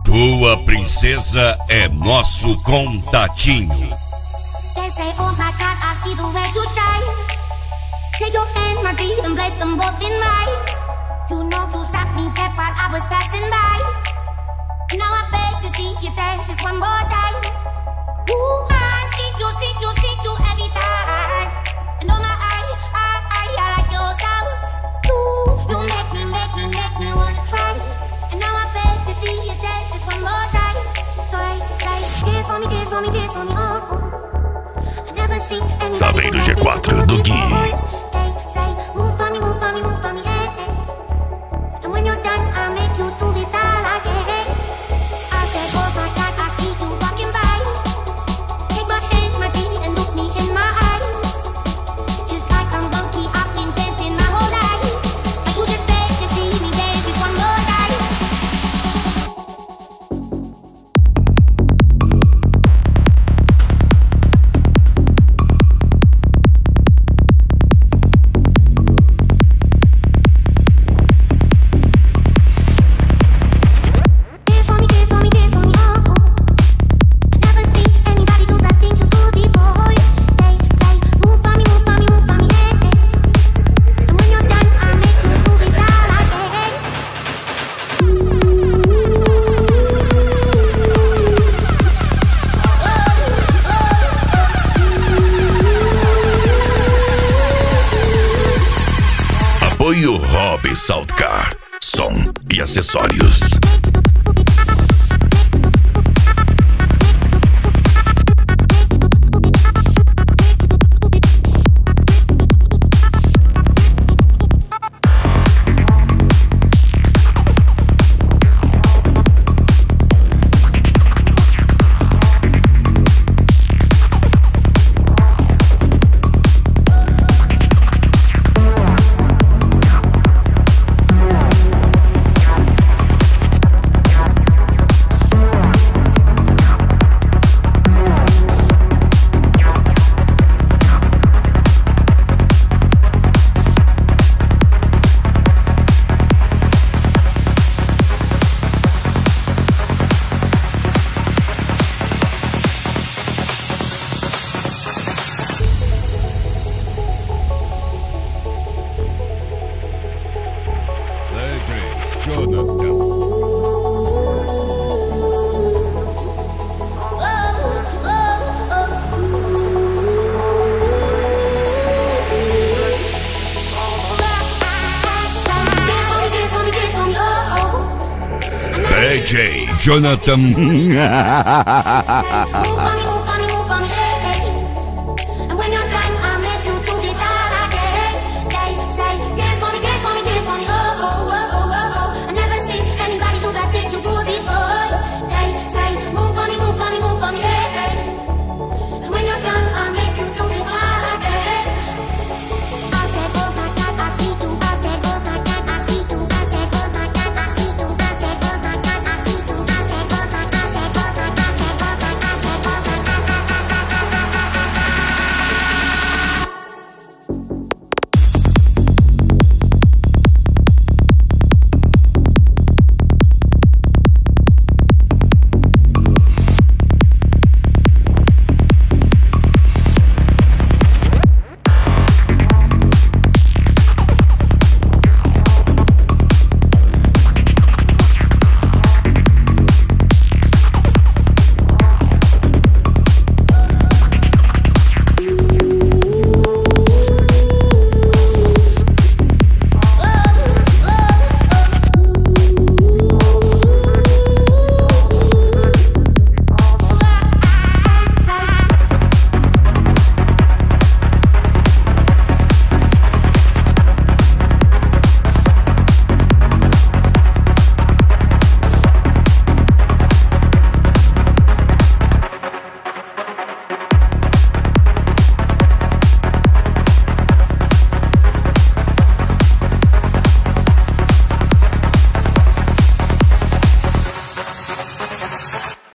Tua princesa é nosso contatinho. They say, oh my God, I see the way you shine. Take your hand, my dear, and place them both in mine. You know you stopped me dead while I was passing by. Now I beg to see you dance just one more time. Ooh, I see you every time. And oh my, I like your style. Ooh, you make me wanna try. And now I beg to see you dance just one more time. So say, dance for me, dance for me, dance for me, oh, oh. I never see anybody Saveiro G4 do Gui. They say, move for me, move for me, move for me, eh, eh. And when you're done, I'll make you do it all again. I said, oh my God, I see you walking by. Take my hand, my dear, and look me in my eyes. Just like a monkey, I've been dancing my whole life. And you just beg to see me dance just one more time. Apoio Hobby Soundcar, som e acessórios. DJ Jonathan.